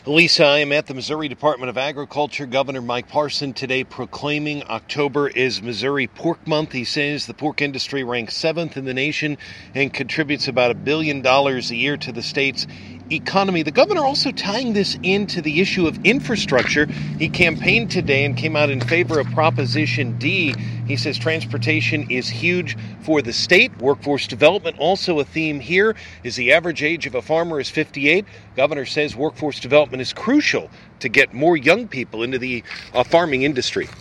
Lisa, I am at the Missouri Department of Agriculture. Governor Mike Parson today proclaiming October is Missouri Pork Month. He says the pork industry ranks 7th in the nation and contributes about $1 billion a year to the state's economy. The governor also tying this into the issue of infrastructure. He campaigned today and came out in favor of Proposition D. He says transportation is huge for the state. Workforce development also a theme here. Is the average age of a farmer is 58. Governor says workforce development is crucial to get more young people into the farming industry.